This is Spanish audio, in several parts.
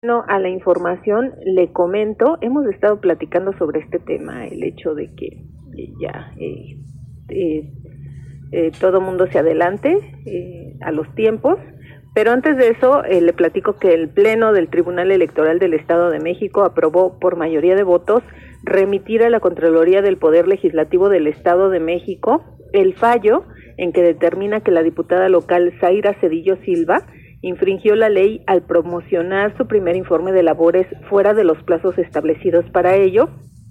No, a la información le comento, hemos estado platicando sobre este tema, el hecho de que ya eh, todo mundo se adelante a los tiempos, pero antes de eso le platico que el Pleno del Tribunal Electoral del Estado de México aprobó por mayoría de votos remitir a la Contraloría del Poder Legislativo del Estado de México el fallo en que determina que la diputada local Zaira Cedillo Silva infringió la ley al promocionar su primer informe de labores fuera de los plazos establecidos para ello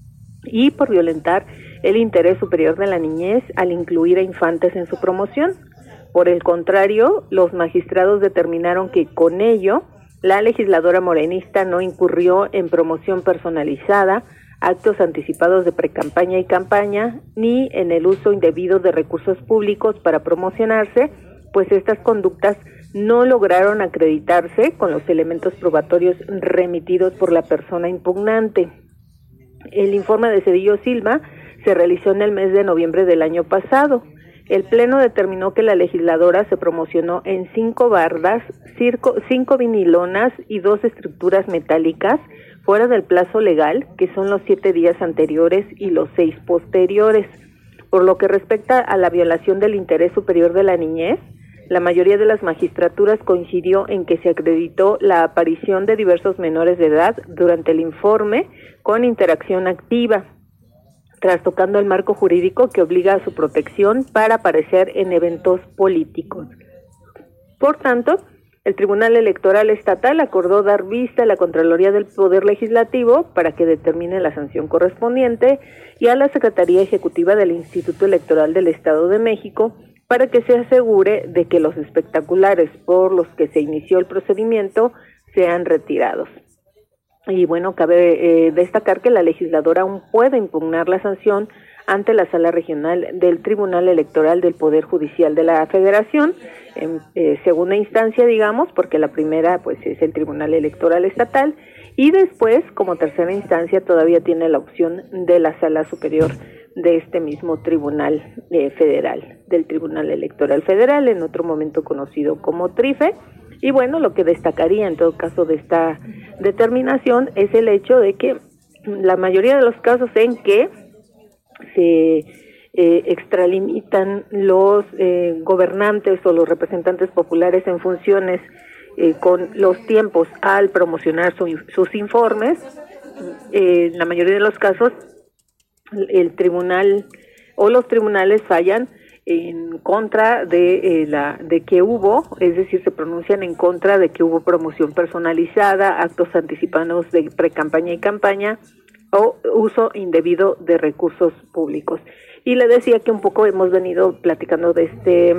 y por violentar el interés superior de la niñez al incluir a infantes en su promoción. Por el contrario, los magistrados determinaron que con ello la legisladora morenista no incurrió en promoción personalizada, actos anticipados de precampaña y campaña, ni en el uso indebido de recursos públicos para promocionarse, pues estas conductas no lograron acreditarse con los elementos probatorios remitidos por la persona impugnante. El informe de Cedillo Silva se realizó en el mes de noviembre del año pasado. El Pleno determinó que la legisladora se promocionó en 5 bardas, 5 vinilonas y 2 estructuras metálicas fuera del plazo legal, que son los 7 días anteriores y los 6 posteriores. Por lo que respecta a la violación del interés superior de la niñez, la mayoría de las magistraturas coincidió en que se acreditó la aparición de diversos menores de edad durante el informe con interacción activa, trastocando el marco jurídico que obliga a su protección para aparecer en eventos políticos. Por tanto, el Tribunal Electoral Estatal acordó dar vista a la Contraloría del Poder Legislativo para que determine la sanción correspondiente y a la Secretaría Ejecutiva del Instituto Electoral del Estado de México para que se asegure de que los espectaculares por los que se inició el procedimiento sean retirados. Y bueno, cabe destacar que la legisladora aún puede impugnar la sanción ante la Sala Regional del Tribunal Electoral del Poder Judicial de la Federación, en segunda instancia, digamos, porque la primera pues es el Tribunal Electoral Estatal, y después, como tercera instancia, todavía tiene la opción de la Sala Superior de este mismo Tribunal Federal, del Tribunal Electoral Federal, en otro momento conocido como TRIFE. Y bueno, lo que destacaría en todo caso de esta determinación es el hecho de que la mayoría de los casos en que se extralimitan los gobernantes o los representantes populares en funciones con los tiempos al promocionar sus informes, en la mayoría de los casos el tribunal o los tribunales fallan en contra de que hubo, es decir, se pronuncian en contra de que hubo promoción personalizada, actos anticipados de precampaña y campaña o uso indebido de recursos públicos. Y le decía que un poco hemos venido platicando de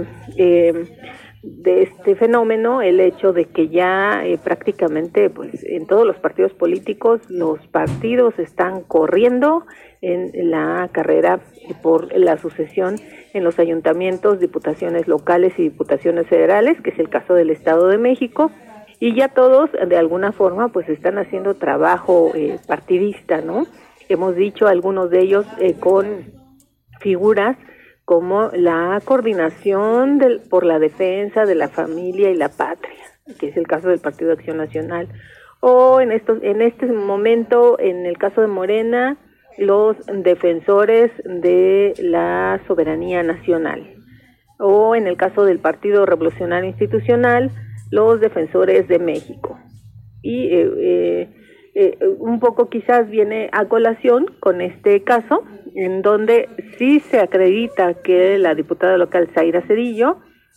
este fenómeno, el hecho de que ya prácticamente pues en todos los partidos políticos los partidos están corriendo en la carrera por la sucesión en los ayuntamientos, diputaciones locales y diputaciones federales, que es el caso del Estado de México, y ya todos de alguna forma pues están haciendo trabajo partidista, ¿no? Hemos dicho algunos de ellos con figuras como la coordinación por la defensa de la familia y la patria, que es el caso del Partido de Acción Nacional, o en este momento, en el caso de Morena, los defensores de la soberanía nacional, o en el caso del Partido Revolucionario Institucional, los defensores de México. Y un poco quizás viene a colación con este caso, en donde sí se acredita que la diputada local Zaira Cedillo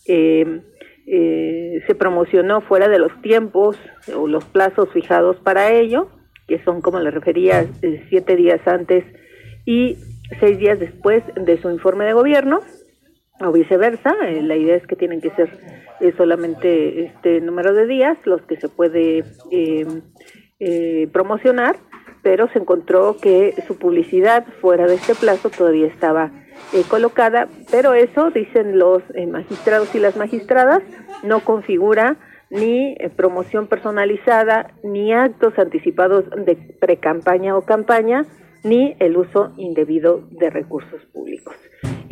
se promocionó fuera de los tiempos o los plazos fijados para ello, que son, como le refería, 7 días antes y 6 días después de su informe de gobierno, o viceversa. La idea es que tienen que ser solamente este número de días los que se puede promocionar, pero se encontró que su publicidad fuera de este plazo todavía estaba colocada, pero eso, dicen los magistrados y las magistradas, no configura ni promoción personalizada, ni actos anticipados de precampaña o campaña, ni el uso indebido de recursos públicos.